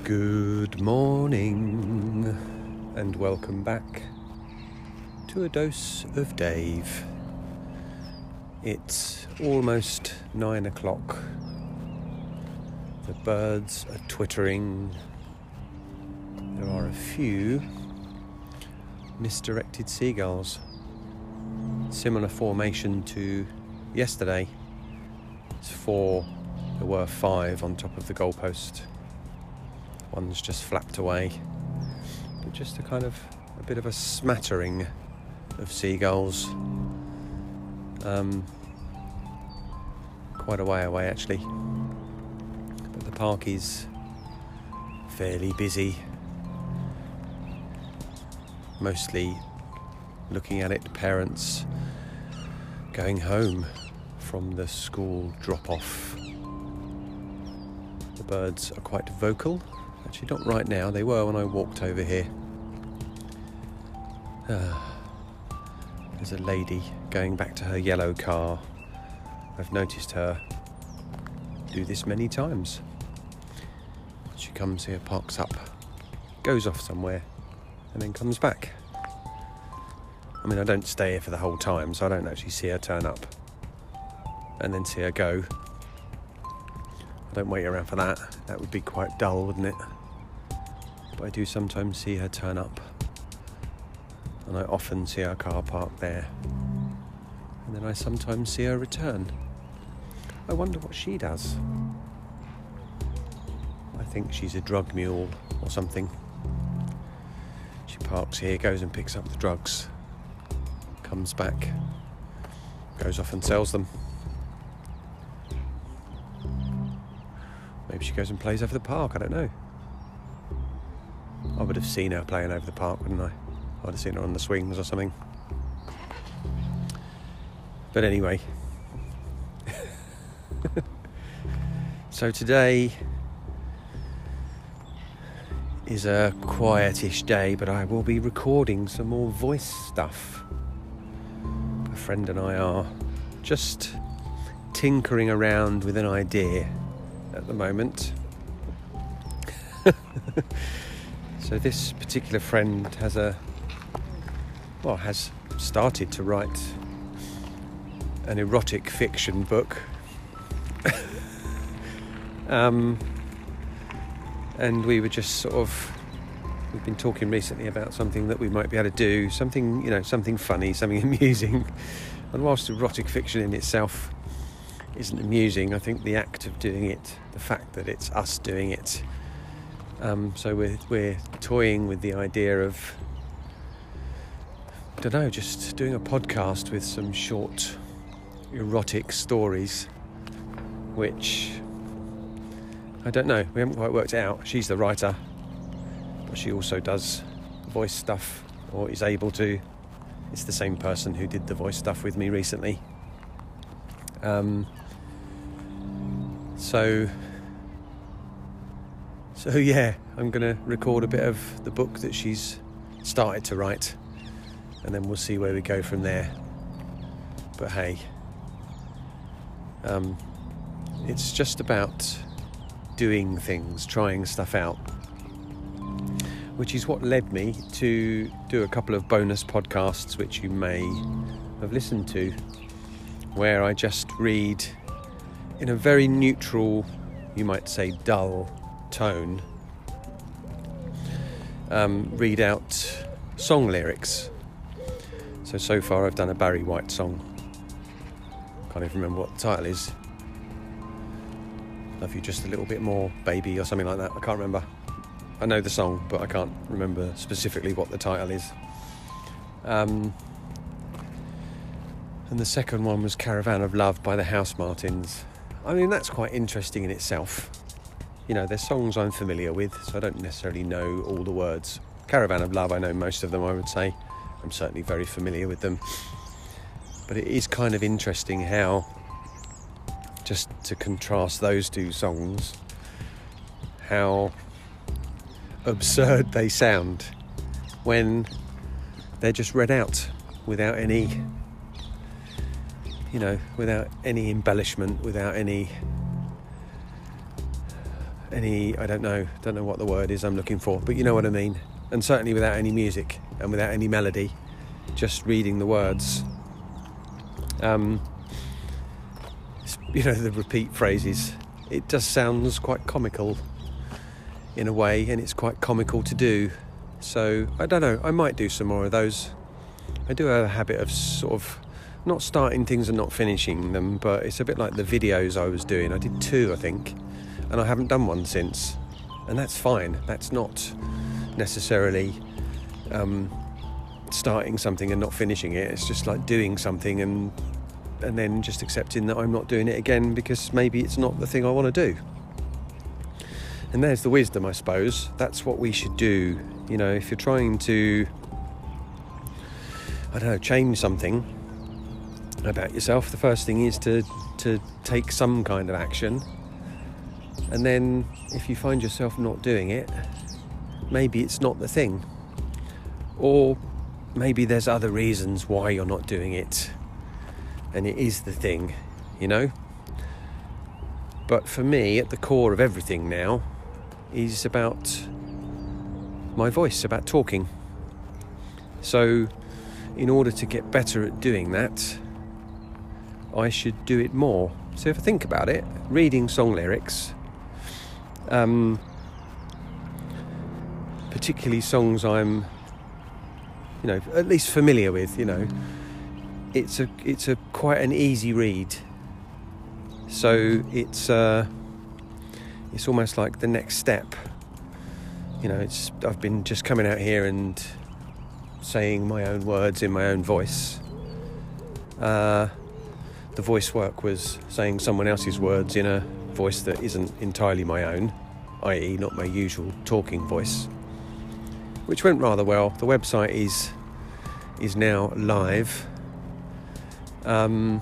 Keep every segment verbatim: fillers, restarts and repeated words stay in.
Good morning and welcome back to A Dose of Dave. It's almost nine o'clock. The birds are twittering. There are a few misdirected seagulls. Similar formation to yesterday. It's four, there were five on top of the goalpost. One's just flapped away. But just a kind of, a bit of a smattering of seagulls. Um, quite a way away actually. But the park is fairly busy. Mostly looking at it, parents going home from the school drop-off. The birds are quite vocal. Actually, not right now. They were when I walked over here. Uh, there's a lady going back to her yellow car. I've noticed her do this many times. She comes here, parks up, goes off somewhere, and then comes back. I mean, I don't stay here for the whole time, so I don't actually see her turn up and then see her go. I don't wait around for that. That would be quite dull, wouldn't it? But I do sometimes see her turn up, and I often see her car parked there, and then I sometimes see her return. I wonder what she does. I think she's a drug mule or something. She parks here, goes and picks up the drugs, comes back, goes off and sells them. Maybe she goes and plays over the park, I don't know. I would have seen her playing over the park, wouldn't I? I would have seen her on the swings or something. But anyway. So today is a quietish day, but I will be recording some more voice stuff. A friend and I are just tinkering around with an idea at the moment. So this particular friend has a well has started to write an erotic fiction book. um, and we were just sort of we've been talking recently about something that we might be able to do, something, you know, something funny, something amusing. And whilst erotic fiction in itself isn't amusing, I think the act of doing it, the fact that it's us doing it, um, so we're we're toying with the idea of, I don't know, just doing a podcast with some short erotic stories, which I don't know, we haven't quite worked it out. She's the writer, but she also does voice stuff, or is able to. It's the same person who did the voice stuff with me recently. Um, so, so yeah, I'm going to record a bit of the book that she's started to write, and then we'll see where we go from there. But hey, um, it's just about doing things, trying stuff out, which is what led me to do a couple of bonus podcasts, which you may have listened to, where I just read in a very neutral, you might say dull tone, um, read out song lyrics. So, so far I've done a Barry White song. Can't even remember what the title is. Love You Just a Little Bit More, Baby, or something like that. I can't remember. I know the song, but I can't remember specifically what the title is. Um... And the second one was Caravan of Love by the Housemartins. I mean, that's quite interesting in itself. You know, there's songs I'm familiar with, so I don't necessarily know all the words. Caravan of Love, I know most of them, I would say. I'm certainly very familiar with them. But it is kind of interesting how, just to contrast those two songs, how absurd they sound when they're just read out without any, you know, without any embellishment, without any any, I don't know, don't know what the word is I'm looking for, but you know what I mean. And certainly without any music and without any melody, just reading the words. Um, you know, the repeat phrases. It just sounds quite comical in a way, and it's quite comical to do. So, I don't know, I might do some more of those. I do have a habit of sort of not starting things and not finishing them, but it's a bit like the videos I was doing. I did two, I think, and I haven't done one since. And that's fine. That's not necessarily um, starting something and not finishing it. It's just like doing something and and then just accepting that I'm not doing it again because maybe it's not the thing I want to do. And there's the wisdom, I suppose. That's what we should do. You know, if you're trying to, I don't know, change something about yourself, the first thing is to to take some kind of action. And then if you find yourself not doing it, maybe it's not the thing. Or maybe there's other reasons why you're not doing it, and it is the thing, you know? But for me, at the core of everything now is about my voice, about talking. So in order to get better at doing that, I should do it more. So if I think about it, reading song lyrics, um, particularly songs I'm, you know, at least familiar with, you know, it's a it's a quite an easy read. So it's uh, it's almost like the next step. You know, it's I've been just coming out here and saying my own words in my own voice. Uh, the voice work was saying someone else's words in a voice that isn't entirely my own, that is not my usual talking voice, which went rather well. The website is is now live, um,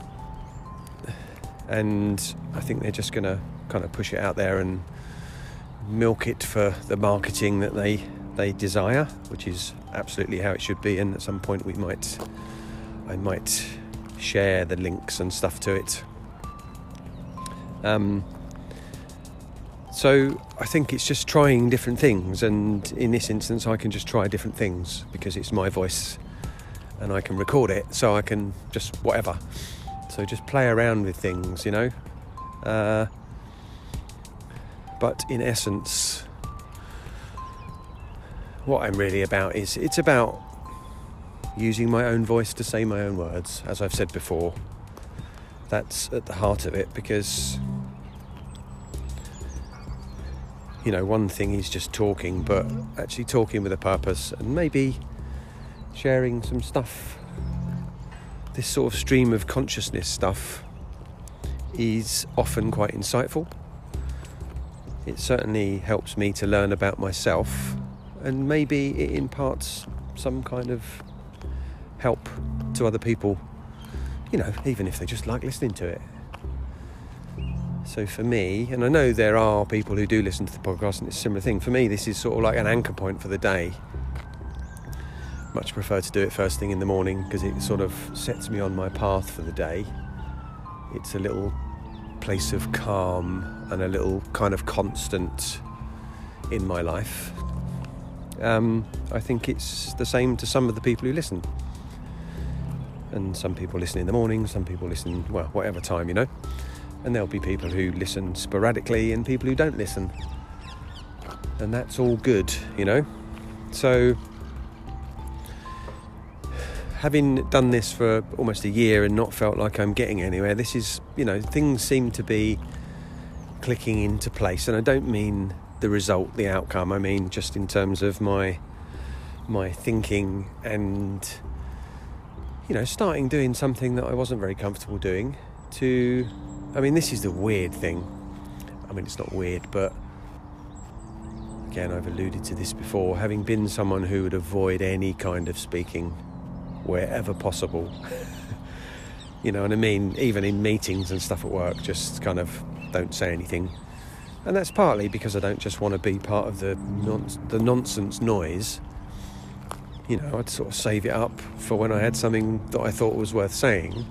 and I think they're just going to kind of push it out there and milk it for the marketing that they they desire, which is absolutely how it should be. And at some point we might I might share the links and stuff to it. Um, so I think it's just trying different things, and in this instance I can just try different things because it's my voice and I can record it, so I can just whatever. So just play around with things, you know. Uh, but in essence, what I'm really about is it's about using my own voice to say my own words, as I've said before. That's at the heart of it, because, you know, one thing is just talking, but actually talking with a purpose and maybe sharing some stuff. This sort of stream of consciousness stuff is often quite insightful. It certainly helps me to learn about myself, and maybe it imparts some kind of help to other people, you know, even if they just like listening to it. So for me, and I know there are people who do listen to the podcast and it's a similar thing, for me this is sort of like an anchor point for the day. Much prefer to do it first thing in the morning because it sort of sets me on my path for the day. It's a little place of calm and a little kind of constant in my life. Um, I think it's the same to some of the people who listen. And some people listen in the morning, some people listen, well, whatever time, you know. And there'll be people who listen sporadically and people who don't listen. And that's all good, you know. So, having done this for almost a year and not felt like I'm getting anywhere, this is, you know, things seem to be clicking into place. And I don't mean the result, the outcome. I mean just in terms of my my thinking and, you know, starting doing something that I wasn't very comfortable doing to, I mean, this is the weird thing. I mean, it's not weird, but again, I've alluded to this before, having been someone who would avoid any kind of speaking wherever possible. You know what I mean? Even in meetings and stuff at work, just kind of don't say anything. And that's partly because I don't just want to be part of the non- the nonsense noise. You know, I'd sort of save it up for when I had something that I thought was worth saying.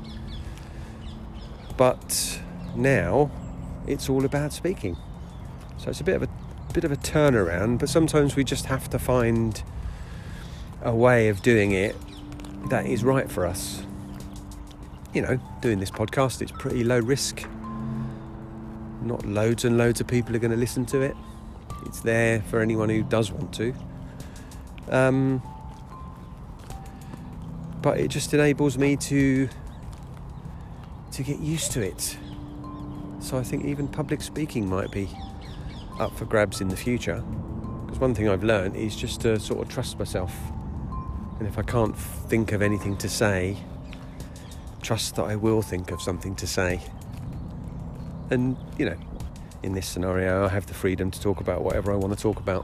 But now it's all about speaking. So it's a bit of a bit of a turnaround, but sometimes we just have to find a way of doing it that is right for us. You know, doing this podcast, it's pretty low risk. Not loads and loads of people are going to listen to it. It's there for anyone who does want to. Um, but it just enables me to to get used to it. So I think even public speaking might be up for grabs in the future. Because one thing I've learned is just to sort of trust myself. And if I can't think of anything to say, trust that I will think of something to say. And, you know, in this scenario, I have the freedom to talk about whatever I want to talk about.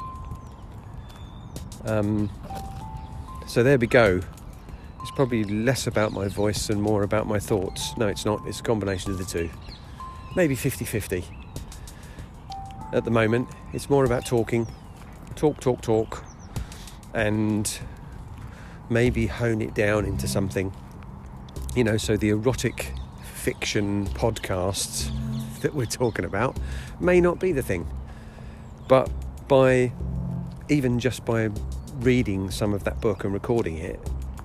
Um, so there we go. It's probably less about my voice and more about my thoughts. No, it's not. It's a combination of the two. Maybe fifty-fifty. At the moment, it's more about talking. Talk, talk, talk. And maybe hone it down into something. You know, so the erotic fiction podcasts that we're talking about may not be the thing. But by, even just by reading some of that book and recording it,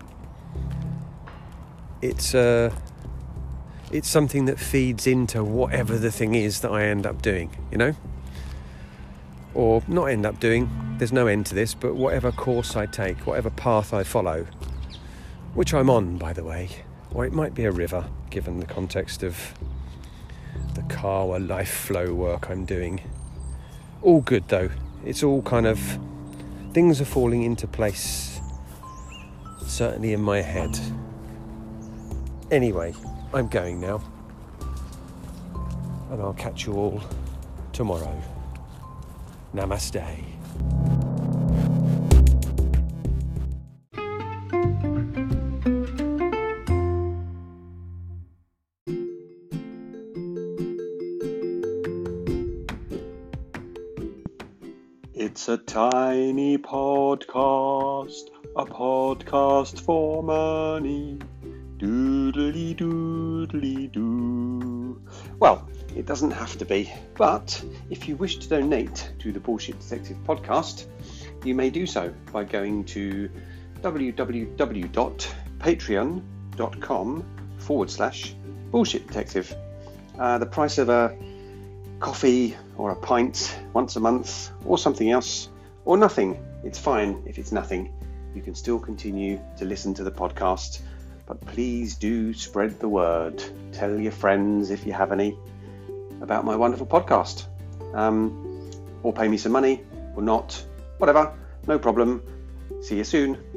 it's uh, it's something that feeds into whatever the thing is that I end up doing, you know? Or not end up doing, there's no end to this, but whatever course I take, whatever path I follow, which I'm on, by the way, or it might be a river, given the context of the Kawa life flow work I'm doing. All good, though. It's all kind of, things are falling into place, certainly in my head. Anyway, I'm going now, and I'll catch you all tomorrow. Namaste. It's a tiny podcast, a podcast for money. Doodly doodly doo. Well, it doesn't have to be, but if you wish to donate to the Bullshit Detective podcast, you may do so by going to www.patreon.com forward slash bullshit detective. Uh, the price of a coffee or a pint once a month or something else, or nothing. It's fine if it's nothing. You can still continue to listen to the podcast, but please do spread the word. Tell your friends, if you have any, about my wonderful podcast. Um, or pay me some money, or not. Whatever. No problem. See you soon.